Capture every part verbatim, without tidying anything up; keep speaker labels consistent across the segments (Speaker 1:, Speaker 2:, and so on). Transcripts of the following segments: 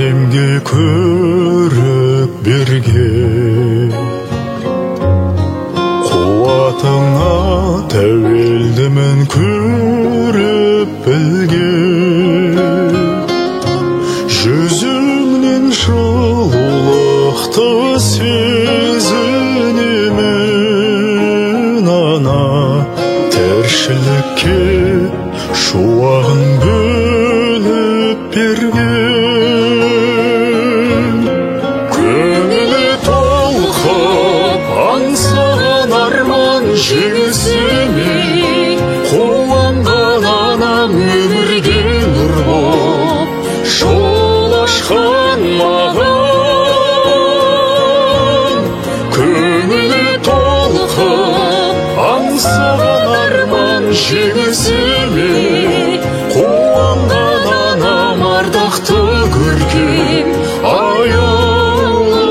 Speaker 1: әлемге көрік берген. Қуатыңа тәуелдімін көріп білген. Жүзіңнен жылулықты сезінемін, ана тіршілікке шуағын бөліп берген. Көңілі толқып аңсаған арман жеңісімен, қуанған анам өмірге нұр боп жол ашқан маған. Көңілі толқып аңсаған арман жеңісімен, қуанған анам ардақты көркем аяулы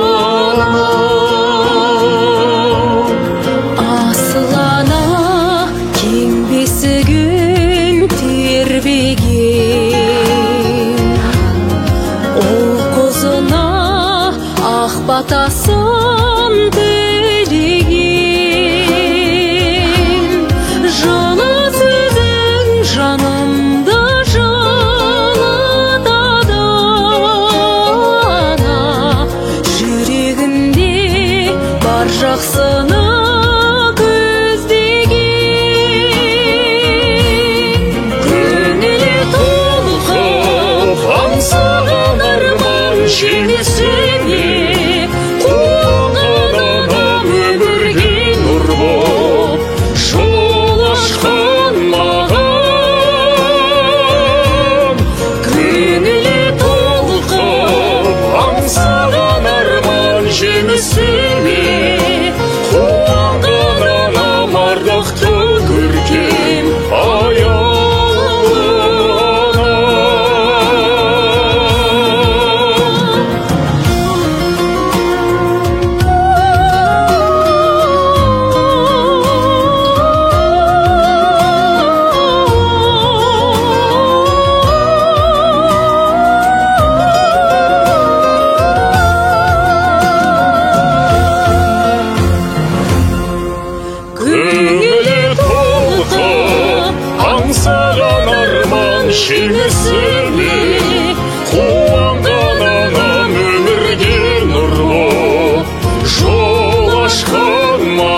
Speaker 1: анам.
Speaker 2: Асыл ана кең бесігін тербеген, ол қозына ақ батасын тілеген. Жылы сөзің жанымды жылытады, ана жүрегінде бар жақсыны көздеген.
Speaker 1: Көңілі толқып аңсаған арман жеңісімен, қуанған анам өмірге нұр боп жол ашқан маған. Көңілі толқып аңсаған арман жеңісімен, қуанған анам ардақты көркем аяулы аңсаған арман жеңісімен, қуанған анам өмірге нұр боп жол ашқан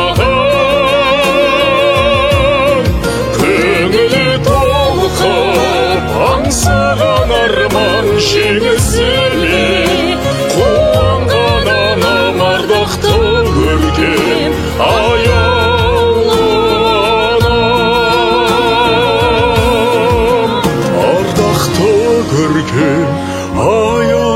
Speaker 1: маған. Көңілі толқып аңсаған арман жеңісімен, қуанған анам ардақты көркем аяулы көркем аяулы